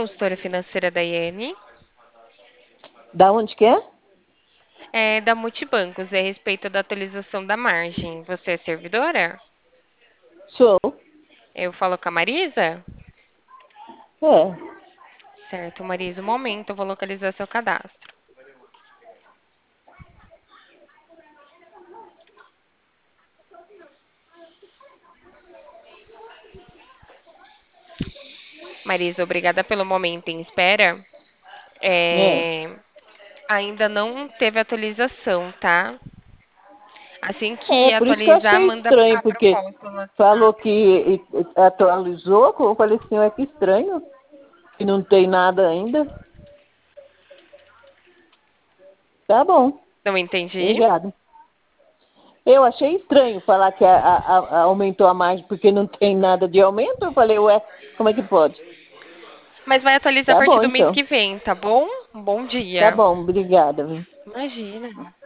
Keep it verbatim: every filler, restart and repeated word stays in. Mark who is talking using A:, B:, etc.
A: consultora financeira da Iene,
B: Da onde que é?
A: é da Multibancos, é a respeito da atualização da margem. Você é servidora?
B: Sou.
A: Eu falo com a Marisa?
B: É.
A: Certo, Marisa, um momento, eu vou localizar seu cadastro. Marisa, obrigada pelo momento em espera.
B: É.
A: É, ainda não teve atualização, tá? Assim
B: É,
A: que
B: por isso que eu
A: atualizar,
B: achei
A: manda
B: estranho,
A: a
B: porque
A: proposta no
B: falou
A: WhatsApp.
B: que e- e- atualizou, eu falei assim, é que estranho, que não tem nada ainda. Tá bom,
A: Não entendi.
B: obrigada. Eu achei estranho falar que a- a- a- aumentou a margem porque não tem nada de aumento. Eu falei, ué, como é que pode?
A: Mas vai atualizar a
B: Tá
A: partir
B: bom,
A: do mês
B: então.
A: que vem, tá bom? Um bom
B: Tá
A: dia.
B: bom, obrigada, viu?
A: Imagina.